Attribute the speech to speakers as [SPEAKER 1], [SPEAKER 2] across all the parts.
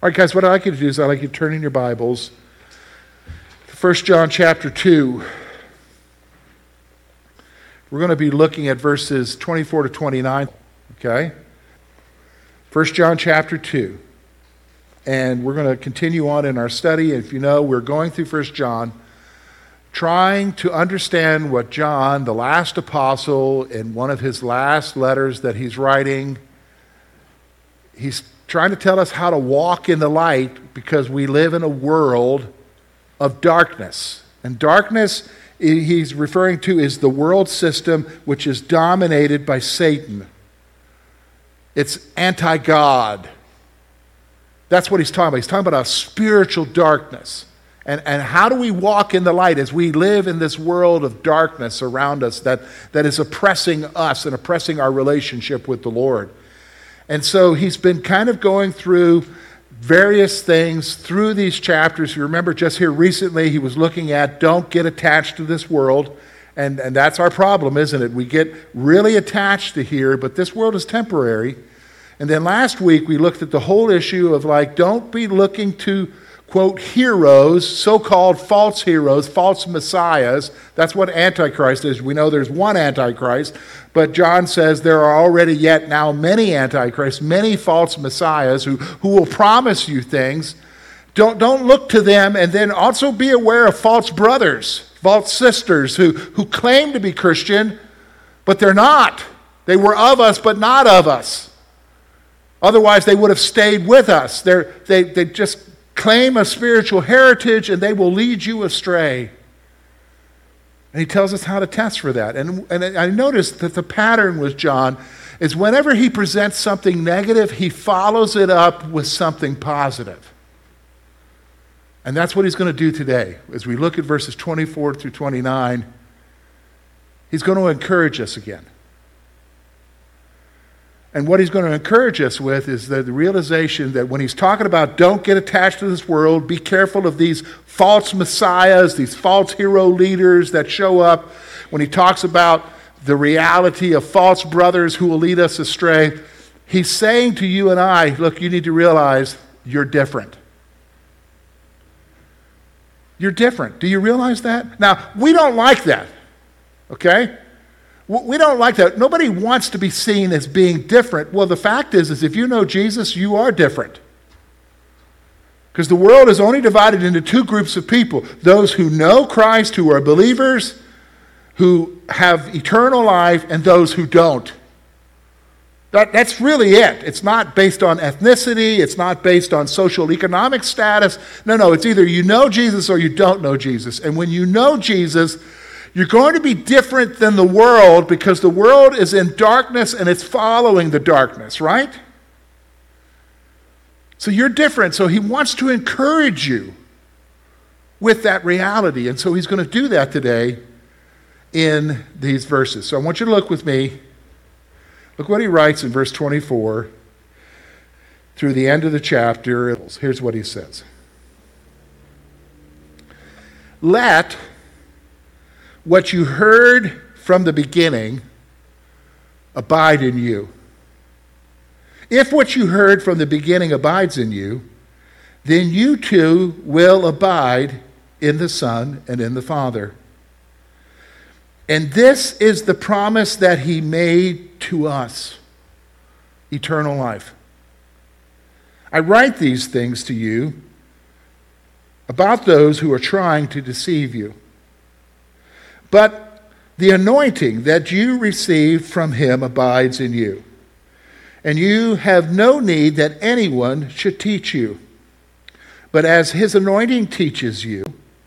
[SPEAKER 1] All right, guys, what I'd like you to do is I'd like you to turn in your Bibles to 1 John chapter 2. We're going to be looking at verses 24 to 29, okay? 1 John chapter 2. And we're going to continue on in our study. If you know, we're going through 1 John, trying to understand what John, the last apostle, in one of his last letters that he's writing, he's trying to tell us how to walk in the light because we live in a world of darkness. And darkness, he's referring to, is the world system which is dominated by Satan. It's anti-God. That's what he's talking about. He's talking about a spiritual darkness. And how do we walk in the light as we live in this world of darkness around us that is oppressing us and oppressing our relationship with the Lord? And so he's been kind of going through various things through these chapters. You remember just here recently he was looking at don't get attached to this world. And that's our problem, isn't it? We get really attached to here, but this world is temporary. And then last week we looked at the whole issue of don't be looking to, quote, heroes, so-called false heroes, false messiahs. That's what Antichrist is. We know there's one Antichrist, but John says there are already yet now many Antichrists, many false messiahs who will promise you things. Don't look to them, and then also be aware of false brothers, false sisters who claim to be Christian, but they're not. They were of us, but not of us. Otherwise, they would have stayed with us. They just claim a spiritual heritage, and they will lead you astray. And he tells us how to test for that. And I noticed that the pattern with John is whenever he presents something negative, he follows it up with something positive. And that's what he's going to do today. As we look at verses 24 through 29, he's going to encourage us again. And what he's going to encourage us with is the realization that when he's talking about don't get attached to this world, be careful of these false messiahs, these false hero leaders that show up. When he talks about the reality of false brothers who will lead us astray, he's saying to you and I, look, you need to realize you're different. You're different. Do you realize that? Now, we don't like that, okay? We don't like that. Nobody wants to be seen as being different. Well, the fact is if you know Jesus, you are different. Because the world is only divided into two groups of people. Those who know Christ, who are believers, who have eternal life, and those who don't. That's really it. It's not based on ethnicity. It's not based on social economic status. No, it's either you know Jesus or you don't know Jesus. And when you know Jesus, you're going to be different than the world because the world is in darkness and it's following the darkness, right? So you're different. So he wants to encourage you with that reality. And so he's going to do that today in these verses. So I want you to look with me. Look what he writes in verse 24 through the end of the chapter. Here's what he says. Let what you heard from the beginning abide in you. If what you heard from the beginning abides in you, then you too will abide in the Son and in the Father. And this is the promise that he made to us, eternal life. I write these things to you about those who are trying to deceive you. But the anointing that you received from him abides in you. And you have no need that anyone should teach you. But as his anointing teaches you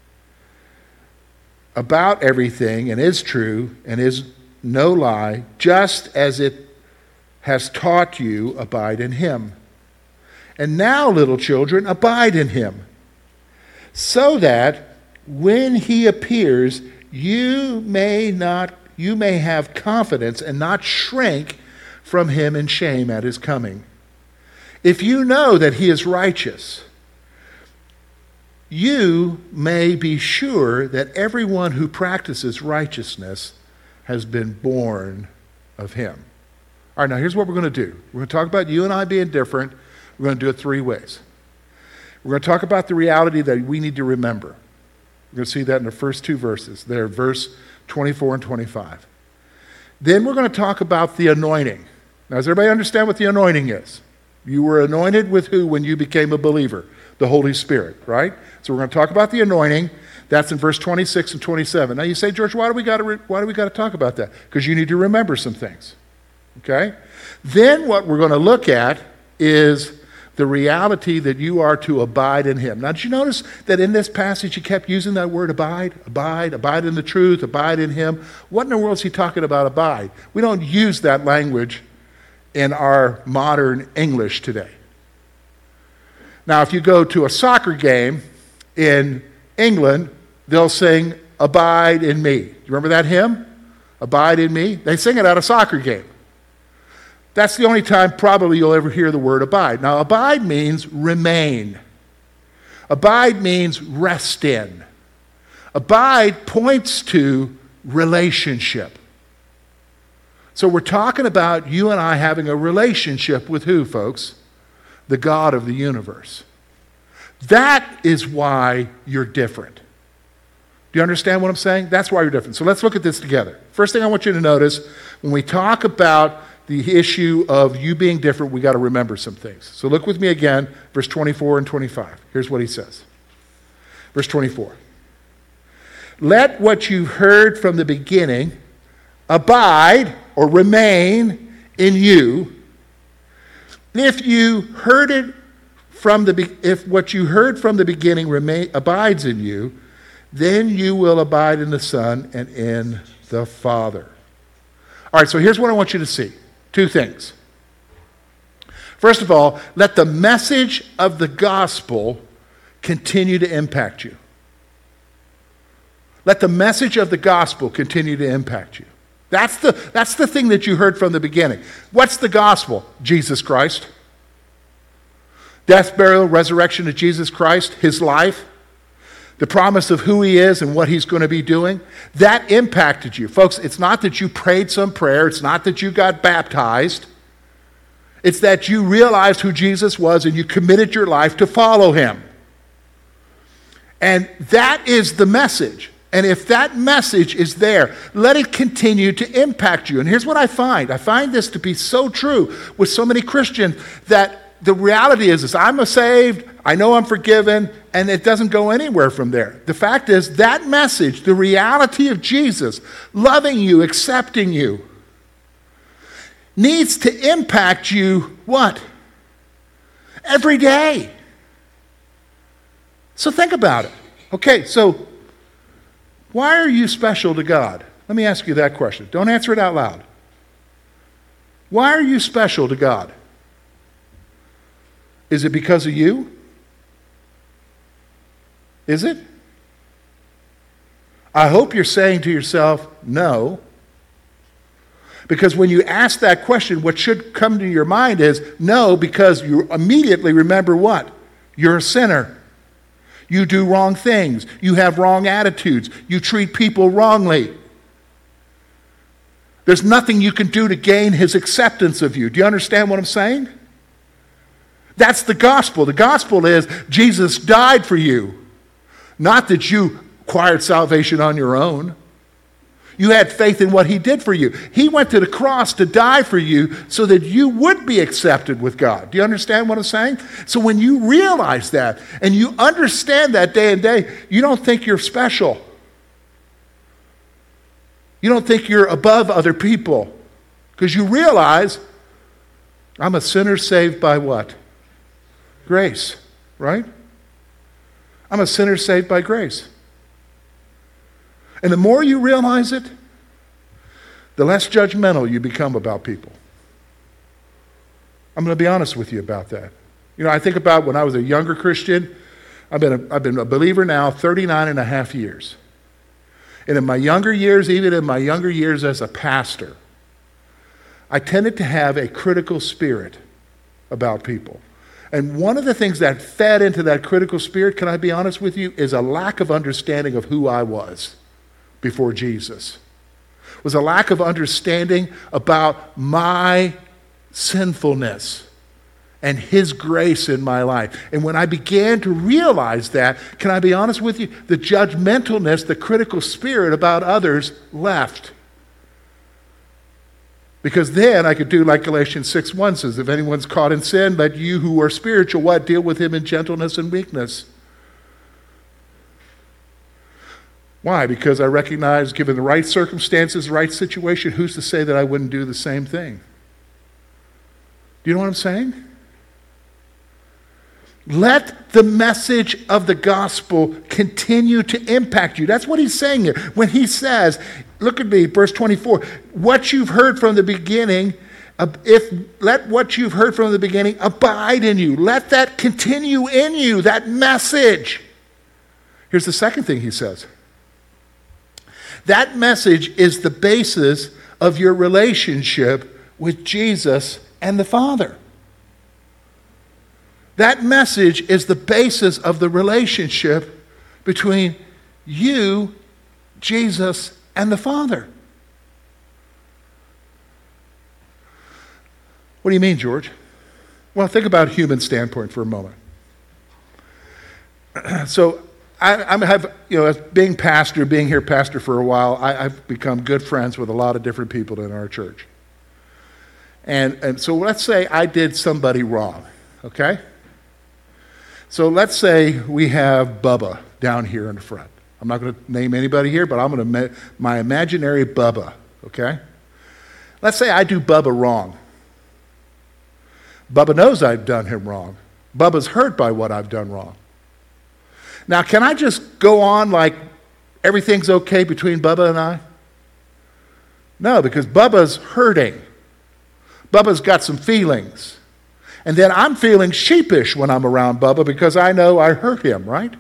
[SPEAKER 1] about everything and is true and is no lie, just as it has taught you, abide in him. And now, little children, abide in him, so that when he appears, you may have confidence and not shrink from him in shame at his coming. If you know that he is righteous, you may be sure that everyone who practices righteousness has been born of him. All right, now here's what we're going to do. We're going to talk about you and I being different. We're going to do it three ways. We're going to talk about the reality that we need to remember. We're going to see that in the first two verses. They're verse 24 and 25. Then we're going to talk about the anointing. Now, does everybody understand what the anointing is? You were anointed with who when you became a believer? The Holy Spirit, right? So we're going to talk about the anointing. That's in verse 26 and 27. Now you say, George, why do we got to talk about that? Because you need to remember some things. Okay? Then what we're going to look at is the reality that you are to abide in him. Now, did you notice that in this passage he kept using that word abide in the truth, abide in him? What in the world is he talking about abide? We don't use that language in our modern English today. Now, if you go to a soccer game in England, they'll sing Abide in Me. You remember that hymn? Abide in Me? They sing it at a soccer game. That's the only time probably you'll ever hear the word abide. Now, abide means remain. Abide means rest in. Abide points to relationship. So we're talking about you and I having a relationship with who, folks? The God of the universe. That is why you're different. Do you understand what I'm saying? That's why you're different. So let's look at this together. First thing I want you to notice, when we talk about the issue of you being different, we got to remember some things. So look with me again, verse 24 and 25. Here's what he says. Verse 24. Let what you heard from the beginning abide or remain in you. If what you heard from the beginning abides in you, then you will abide in the Son and in the Father. All right, so here's what I want you to see. Two things. First of all, let the message of the gospel continue to impact you. Let the message of the gospel continue to impact you. That's the thing that you heard from the beginning. What's the gospel? Jesus Christ. Death, burial, resurrection of Jesus Christ, his life, the promise of who he is and what he's going to be doing. That impacted you. Folks, it's not that you prayed some prayer. It's not that you got baptized. It's that you realized who Jesus was and you committed your life to follow him. And that is the message. And if that message is there, let it continue to impact you. And here's what I find. I find this to be so true with so many Christians, that the reality is I'm saved, I know I'm forgiven, and it doesn't go anywhere from there. The fact is that message, the reality of Jesus loving you, accepting you, needs to impact you what? Every day. So think about it. Okay, so why are you special to God? Let me ask you that question. Don't answer it out loud. Why are you special to God? Is it because of you? Is it? I hope you're saying to yourself, no. Because when you ask that question, what should come to your mind is, no, because you immediately remember what? You're a sinner. You do wrong things. You have wrong attitudes. You treat people wrongly. There's nothing you can do to gain his acceptance of you. Do you understand what I'm saying? That's the gospel. The gospel is Jesus died for you. Not that you acquired salvation on your own. You had faith in what he did for you. He went to the cross to die for you so that you would be accepted with God. Do you understand what I'm saying? So when you realize that and you understand that day and day, you don't think you're special. You don't think you're above other people, because you realize I'm a sinner saved by what? Grace, right? I'm a sinner saved by grace. And the more you realize it, the less judgmental you become about people. I'm going to be honest with you about that. You know, I think about when I was a younger Christian. I've been a believer now 39 and a half years. And in my younger years, even in my younger years as a pastor, I tended to have a critical spirit about people. And one of the things that fed into that critical spirit, can I be honest with you, is a lack of understanding of who I was before Jesus. It was a lack of understanding about my sinfulness and his grace in my life. And when I began to realize that, can I be honest with you? The judgmentalness, the critical spirit about others left. Because then I could do like Galatians 6:1 says, if anyone's caught in sin, let you who are spiritual, what? Deal with him in gentleness and meekness. Why? Because I recognize, given the right circumstances, the right situation, who's to say that I wouldn't do the same thing? Do you know what I'm saying? Let the message of the gospel continue to impact you. That's what he's saying here. When he says, look at me, verse 24, what you've heard from the beginning, let what you've heard from the beginning abide in you. Let that continue in you, that message. Here's the second thing he says. That message is the basis of your relationship with Jesus and the Father. That message is the basis of the relationship between you, Jesus, and the Father. What do you mean, George? Well, think about a human standpoint for a moment. So I have, as being here pastor for a while, I've become good friends with a lot of different people in our church. And so let's say I did somebody wrong, okay? So let's say we have Bubba down here in the front. I'm not going to name anybody here, but I'm going to my imaginary Bubba, okay? Let's say I do Bubba wrong. Bubba knows I've done him wrong. Bubba's hurt by what I've done wrong. Now, can I just go on like everything's okay between Bubba and I? No, because Bubba's hurting. Bubba's got some feelings. And then I'm feeling sheepish when I'm around Bubba because I know I hurt him, right?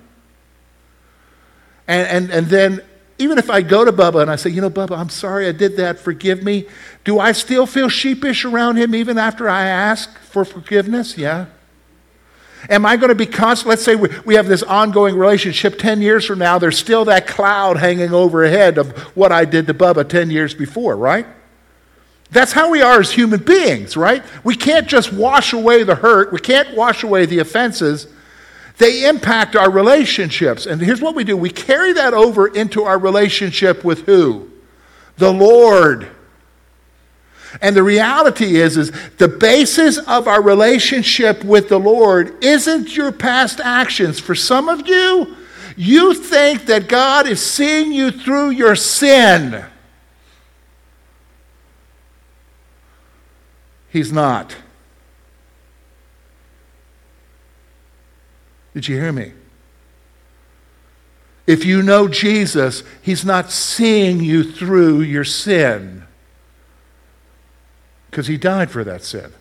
[SPEAKER 1] And then even if I go to Bubba and I say, Bubba, I'm sorry I did that, forgive me, do I still feel sheepish around him even after I ask for forgiveness? Yeah. Am I going to be constant? Let's say we have this ongoing relationship 10 years from now, there's still that cloud hanging overhead of what I did to Bubba 10 years before, right? That's how we are as human beings, right? We can't just wash away the hurt. We can't wash away the offenses. They impact our relationships. And here's what we do. We carry that over into our relationship with who? The Lord. And the reality is the basis of our relationship with the Lord isn't your past actions. For some of you, you think that God is seeing you through your sin. He's not. Did you hear me? If you know Jesus, he's not seeing you through your sin because he died for that sin.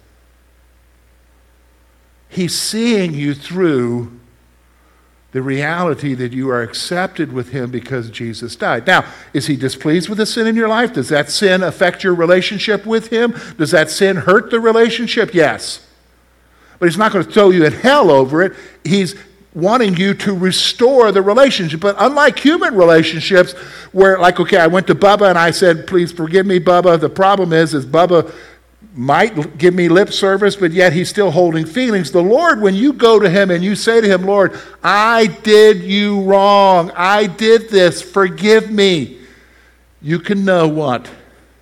[SPEAKER 1] He's seeing you through the reality that you are accepted with him because Jesus died. Now, is he displeased with the sin in your life? Does that sin affect your relationship with him? Does that sin hurt the relationship? Yes. But he's not going to throw you in hell over it. He's wanting you to restore the relationship. But unlike human relationships where, like, okay, I went to Bubba and I said, please forgive me, Bubba. The problem is Bubba might give me lip service, but yet he's still holding feelings. The Lord, when you go to him and you say to him, Lord, I did you wrong. I did this. Forgive me. You can know what?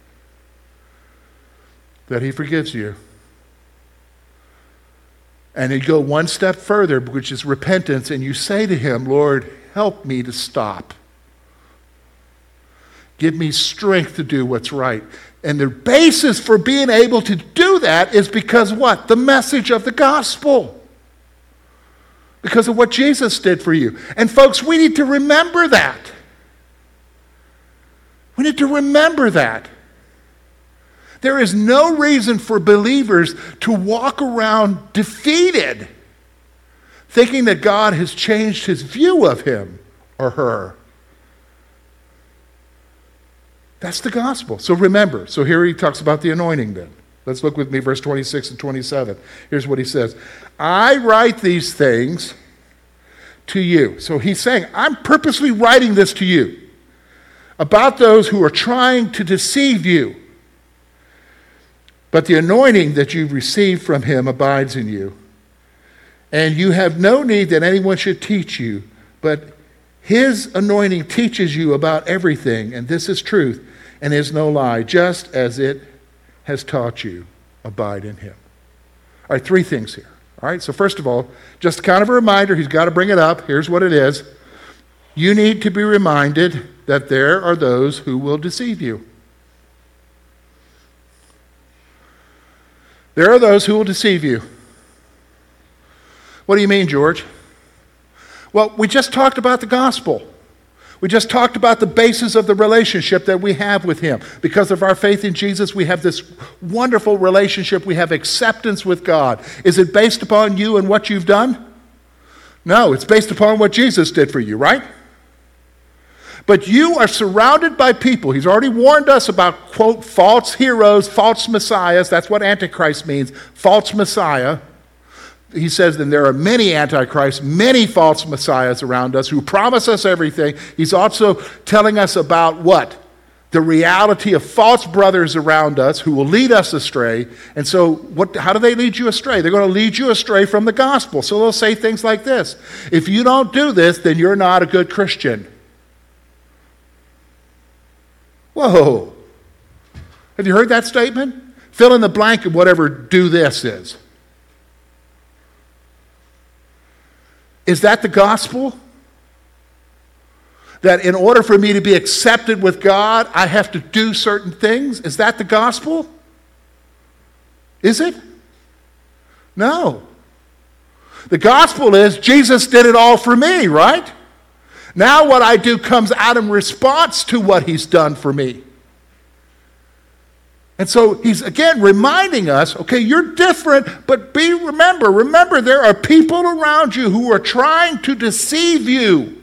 [SPEAKER 1] That he forgives you. And you go one step further, which is repentance, and you say to him, Lord, help me to stop. Give me strength to do what's right. And the basis for being able to do that is because what? The message of the gospel. Because of what Jesus did for you. And folks, we need to remember that. We need to remember that. There is no reason for believers to walk around defeated, thinking that God has changed his view of him or her. That's the gospel. So remember. So here he talks about the anointing then. Let's look with me, verse 26 and 27. Here's what he says. I write these things to you. So he's saying, I'm purposely writing this to you about those who are trying to deceive you. But the anointing that you've received from him abides in you. And you have no need that anyone should teach you, but his anointing teaches you about everything, and this is truth and is no lie, just as it has taught you. Abide in him. All right, three things here. All right, so first of all, just kind of a reminder, he's got to bring it up. Here's what it is. You need to be reminded that there are those who will deceive you. There are those who will deceive you. What do you mean, George? Well, we just talked about the gospel. We just talked about the basis of the relationship that we have with him. Because of our faith in Jesus, we have this wonderful relationship. We have acceptance with God. Is it based upon you and what you've done? No, it's based upon what Jesus did for you, right? But you are surrounded by people. He's already warned us about, quote, false heroes, false messiahs. That's what Antichrist means, false messiah. He says then there are many antichrists, many false messiahs around us who promise us everything. He's also telling us about what? The reality of false brothers around us who will lead us astray. And so how do they lead you astray? They're going to lead you astray from the gospel. So they'll say things like this. If you don't do this, then you're not a good Christian. Whoa. Have you heard that statement? Fill in the blank of whatever do this is. Is that the gospel? That in order for me to be accepted with God, I have to do certain things? Is that the gospel? Is it? No. The gospel is Jesus did it all for me, right? Now what I do comes out in response to what he's done for me. And so he's again reminding us, okay, you're different, but remember there are people around you who are trying to deceive you.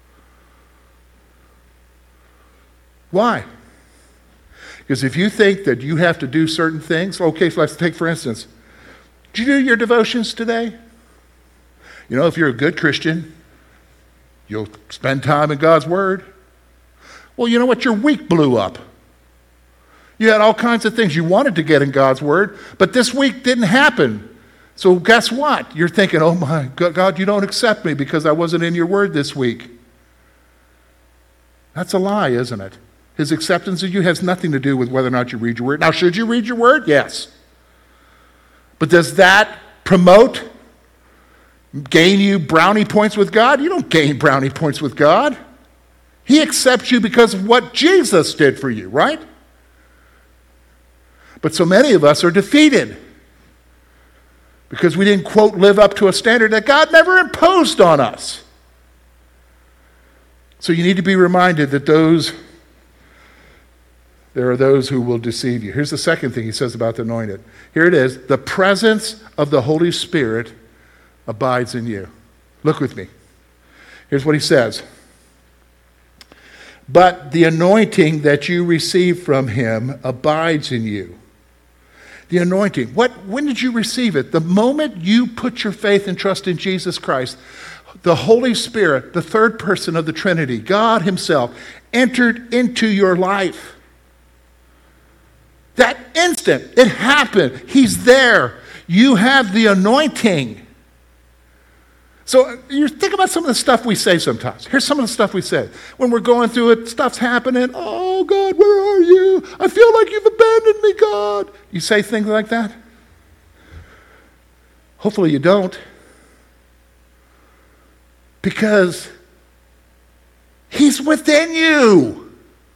[SPEAKER 1] Why? Because if you think that you have to do certain things, okay, so let's take for instance, did you do your devotions today? You know, if you're a good Christian, you'll spend time in God's Word. Well, you know what? Your week blew up. You had all kinds of things you wanted to get in God's Word, but this week didn't happen. So guess what? You're thinking, oh my God, you don't accept me because I wasn't in your Word this week. That's a lie, isn't it? His acceptance of you has nothing to do with whether or not you read your Word. Now, should you read your Word? Yes. But does that promote, gain you brownie points with God? You don't gain brownie points with God. He accepts you because of what Jesus did for you, right? But so many of us are defeated because we didn't, quote, live up to a standard that God never imposed on us. So you need to be reminded that there are those who will deceive you. Here's the second thing he says about the anointed. Here it is. The presence of the Holy Spirit abides in you. Look with me. Here's what he says. But the anointing that you receive from him abides in you. The anointing. When did you receive it? The moment you put your faith and trust in Jesus Christ, the Holy Spirit, the third person of the Trinity, God himself, entered into your life. That instant, it happened. He's there. You have the anointing. So you think about some of the stuff we say sometimes. Here's some of the stuff we say. When we're going through it, stuff's happening. Oh, God, where are you? I feel like you've abandoned me, God. You say things like that? Hopefully you don't. Because he's within you.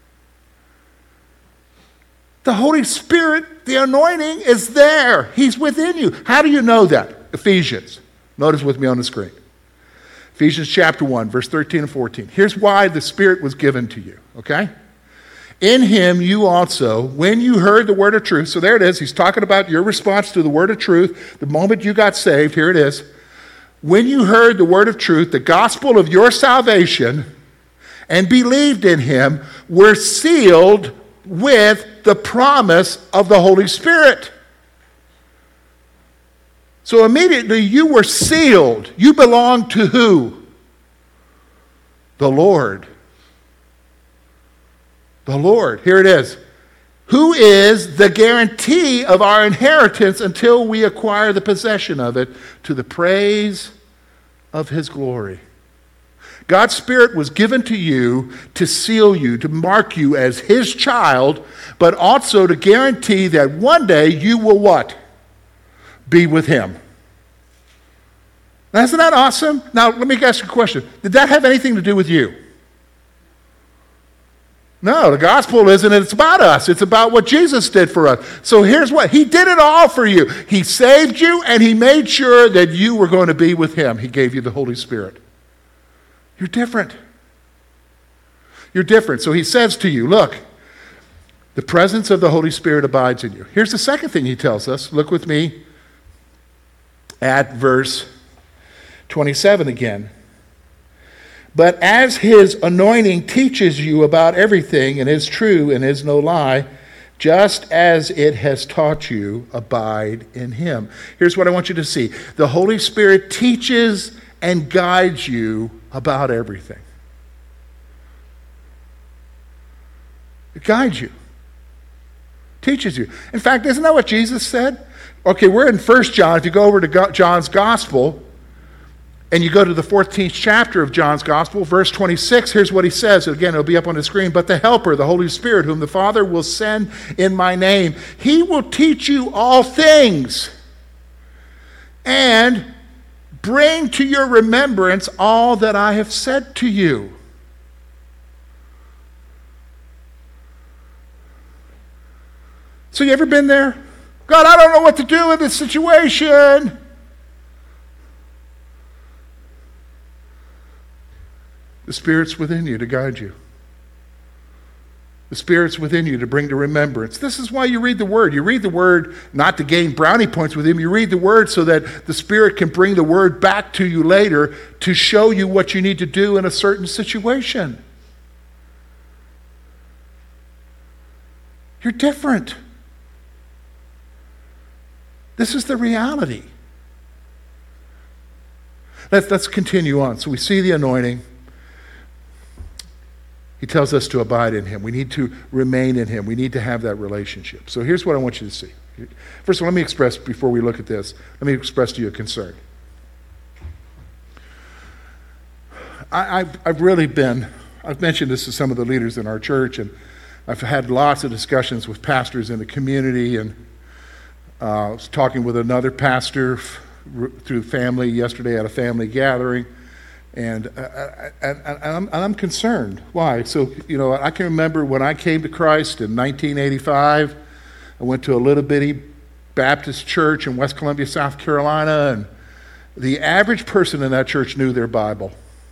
[SPEAKER 1] The Holy Spirit, the anointing is there. He's within you. How do you know that? Ephesians. Notice with me on the screen. Ephesians chapter 1, verse 13 and 14. Here's why the Spirit was given to you, okay? In him you also, when you heard the word of truth, so there it is, he's talking about your response to the word of truth, the moment you got saved, here it is. When you heard the word of truth, the gospel of your salvation, and believed in him, were sealed with the promise of the Holy Spirit. So immediately you were sealed. You belong to who? The Lord. The Lord. Here it is. who is the guarantee of our inheritance until we acquire the possession of it, to the praise of his glory. God's Spirit was given to you to seal you, to mark you as his child, but also to guarantee that one day you will what? Be with him. Now, isn't that awesome? Now, let me ask you a question. Did that have anything to do with you? No, the gospel isn't. It's about us. It's about what Jesus did for us. So here's what. He did it all for you. He saved you, and he made sure that you were going to be with him. He gave you the Holy Spirit. You're different. You're different. So he says to you, look, the presence of the Holy Spirit abides in you. Here's the second thing he tells us. Look with me at verse 27 again. But as his anointing teaches you about everything and is true and is no lie, just as it has taught you, abide in him. Here's what I want you to see. The Holy Spirit teaches and guides you about everything. It guides you. Teaches you. In fact, isn't that what Jesus said? Okay, we're in 1 John. If you go over to John's Gospel, and you go to the 14th chapter of John's Gospel, verse 26, here's what he says. Again, it'll be up on the screen. But the Helper, the Holy Spirit, whom the Father will send in my name, he will teach you all things and bring to your remembrance all that I have said to you. So you ever been there? God, I don't know what to do in this situation. The Spirit's within you to guide you. The Spirit's within you to bring to remembrance. This is why you read the Word. You read the Word not to gain brownie points with Him. You read the Word so that the Spirit can bring the Word back to you later to show you what you need to do in a certain situation. You're different. This is the reality. Let's continue on. So we see the anointing. He tells us to abide in him. We need to remain in him. We need to have that relationship. So here's what I want you to see. First of all, let me express, before we look at this, let me express to you a concern. I've mentioned this to some of the leaders in our church, and I've had lots of discussions with pastors in the community, and I was talking with another pastor through family yesterday at a family gathering. And I'm concerned. Why? So, I can remember when I came to Christ in 1985, I went to a little bitty Baptist church in West Columbia, South Carolina, and the average person in that church knew their Bible.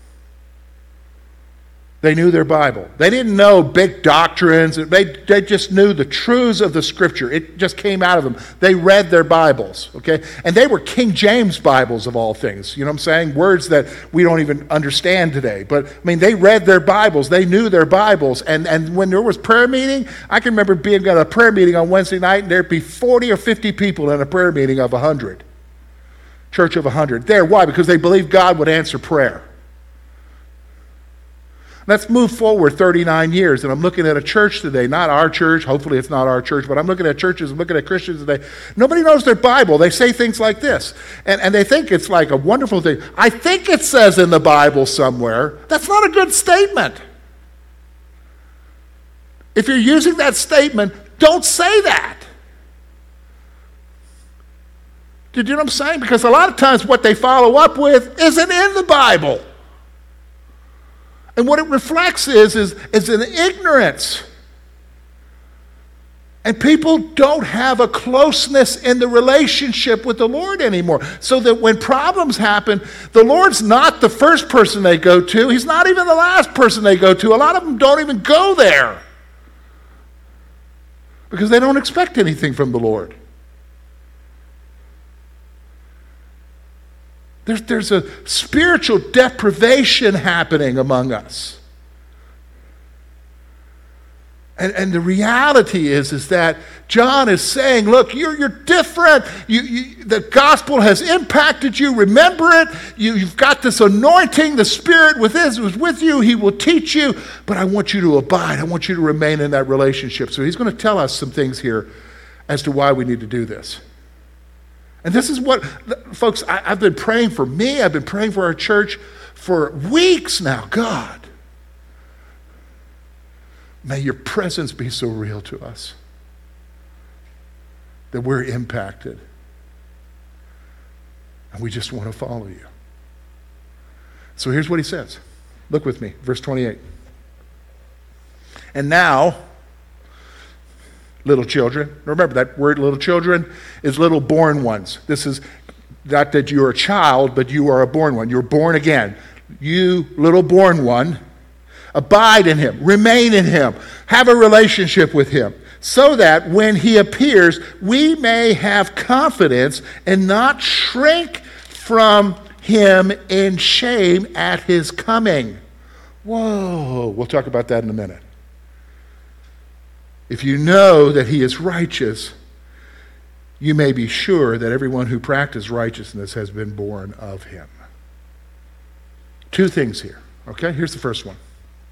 [SPEAKER 1] They knew their Bible. They didn't know big doctrines. They just knew the truths of the Scripture. It just came out of them. They read their Bibles, okay? And they were King James Bibles of all things. You know what I'm saying? Words that we don't even understand today. But, they read their Bibles. They knew their Bibles. And when there was prayer meeting, I can remember being at a prayer meeting on Wednesday night, and there'd be 40 or 50 people in a prayer meeting of 100. Church of 100. There. Why? Because they believed God would answer prayer. Let's move forward 39 years, and I'm looking at a church today, not our church, hopefully it's not our church, but I'm looking at churches, I'm looking at Christians today. Nobody knows their Bible. They say things like this, and they think it's like a wonderful thing. I think it says in the Bible somewhere. That's not a good statement. If you're using that statement, don't say that. Do you know what I'm saying? Because a lot of times what they follow up with isn't in the Bible. And what it reflects is an ignorance. And people don't have a closeness in the relationship with the Lord anymore. So that when problems happen, the Lord's not the first person they go to. He's not even the last person they go to. A lot of them don't even go there because they don't expect anything from the Lord. There's a spiritual deprivation happening among us. And the reality is that John is saying, look, you're different. The gospel has impacted you. Remember it. You've got this anointing. The Spirit is with you. He will teach you. But I want you to abide. I want you to remain in that relationship. So he's going to tell us some things here as to why we need to do this. And this is what, folks, I've been praying for me. I've been praying for our church for weeks now. God, may your presence be so real to us that we're impacted and we just want to follow you. So here's what he says. Look with me, verse 28. And now, little children, remember that word little children is little born ones. This is not that you're a child, but you are a born one. You're born again. You, little born one, abide in him, remain in him, have a relationship with him, so that when he appears, we may have confidence and not shrink from him in shame at his coming. Whoa, we'll talk about that in a minute. If you know that he is righteous, you may be sure that everyone who practices righteousness has been born of him. Two things here, okay? Here's the first one.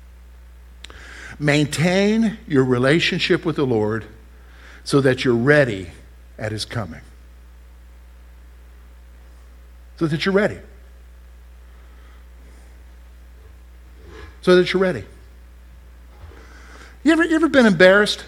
[SPEAKER 1] Maintain your relationship with the Lord so that you're ready at his coming. So that you're ready. So that you're ready. You ever been embarrassed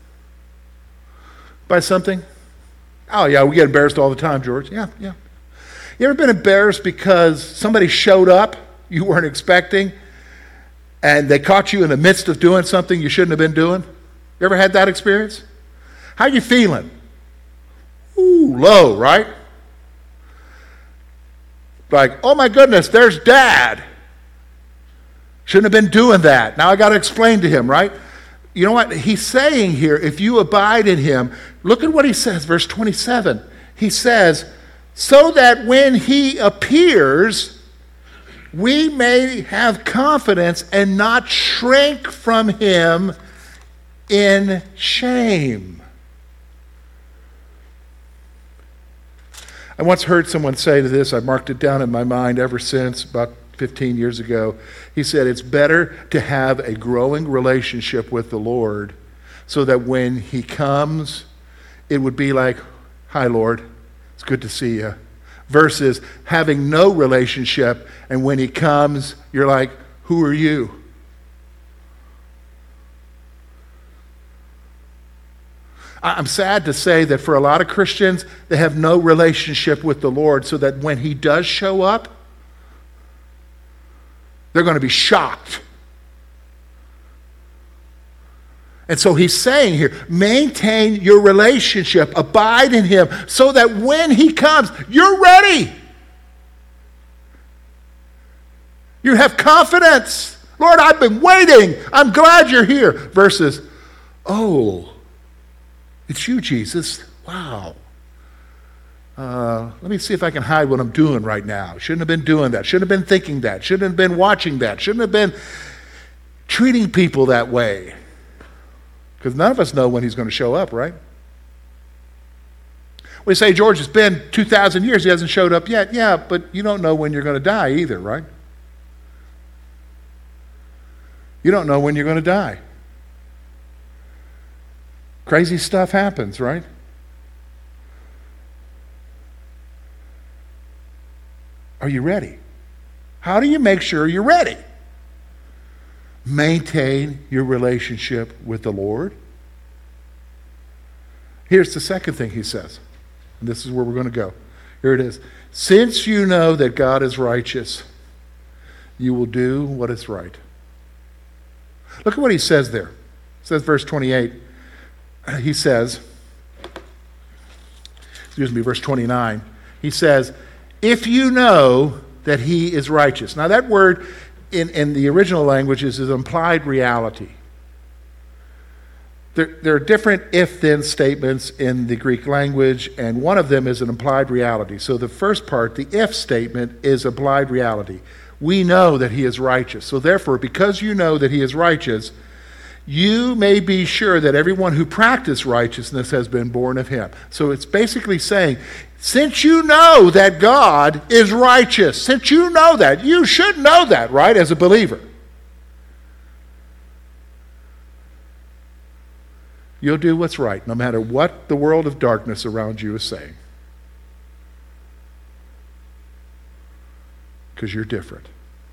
[SPEAKER 1] by something? Oh yeah, we get embarrassed all the time, George. Yeah. You ever been embarrassed because somebody showed up you weren't expecting and they caught you in the midst of doing something you shouldn't have been doing? You ever had that experience? How you feeling? Ooh, low, right? Like, oh my goodness, there's Dad. Shouldn't have been doing that. Now I got to explain to him, right? You know what? He's saying here, if you abide in him, look at what he says, verse 27. He says, so that when he appears, we may have confidence and not shrink from him in shame. I once heard someone say to this, I marked it down in my mind ever since, about 15 years ago. He said, it's better to have a growing relationship with the Lord so that when he comes, it would be like, hi, Lord, it's good to see you, versus having no relationship, and when he comes, you're like, who are you? I'm sad to say that for a lot of Christians, they have no relationship with the Lord, so that when he does show up, they're going to be shocked. And so he's saying here, maintain your relationship, abide in him, so that when he comes, you're ready. You have confidence. Lord, I've been waiting. I'm glad you're here. Versus, oh, it's you, Jesus. Wow. Let me see if I can hide what I'm doing right now. Shouldn't have been doing that. Shouldn't have been thinking that. Shouldn't have been watching that. Shouldn't have been treating people that way. Because none of us know when he's going to show up, right? We say, George, it's been 2,000 years. He hasn't showed up yet. Yeah, but you don't know when you're going to die either, right? You don't know when you're going to die. Crazy stuff happens, right? Are you ready? How do you make sure you're ready? Maintain your relationship with the Lord. Here's the second thing he says, and this is where we're going to go. Here it is. Since you know that God is righteous, you will do what is right. Look at what he says there. It says, verse 28. He says, verse 29. He says, if you know that he is righteous. Now that word in the original language is an implied reality. There are different if-then statements in the Greek language, and one of them is an implied reality. So the first part, the if statement, is implied reality. We know that he is righteous. So therefore, because you know that he is righteous, you may be sure that everyone who practices righteousness has been born of him. So it's basically saying, since you know that God is righteous, since you know that, you should know that, right, as a believer. You'll do what's right, no matter what the world of darkness around you is saying. Because you're different.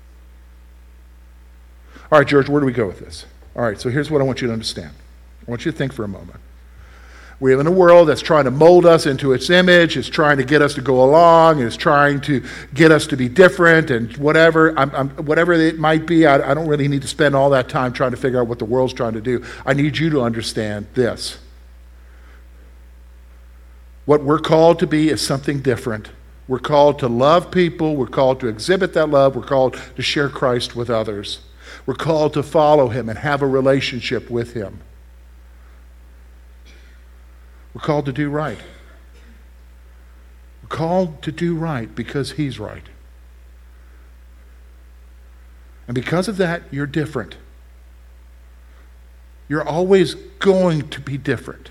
[SPEAKER 1] All right, George, where do we go with this? All right, so here's what I want you to understand. I want you to think for a moment. We live in a world that's trying to mold us into its image. It's trying to get us to go along. It's trying to get us to be different and whatever. Whatever it might be, I don't really need to spend all that time trying to figure out what the world's trying to do. I need you to understand this. What we're called to be is something different. We're called to love people. We're called to exhibit that love. We're called to share Christ with others. We're called to follow him and have a relationship with him. We're called to do right. We're called to do right because he's right. And because of that, you're different. You're always going to be different.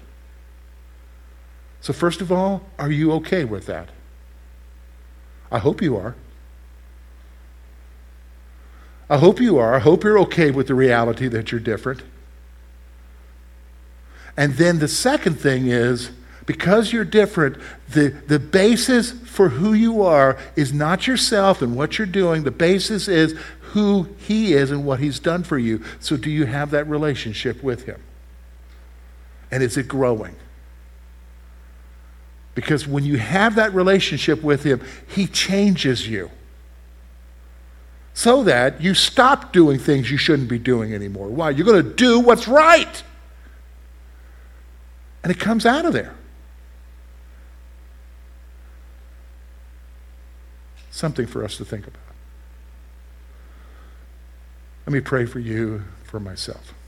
[SPEAKER 1] So first of all, are you okay with that? I hope you are. I hope you are. I hope you're okay with the reality that you're different. And then the second thing is, because you're different, the basis for who you are is not yourself and what you're doing. The basis is who he is and what he's done for you. So do you have that relationship with him? And is it growing? Because when you have that relationship with him, he changes you. So that you stop doing things you shouldn't be doing anymore. Why? You're going to do what's right. And it comes out of there. Something for us to think about. Let me pray for you, for myself.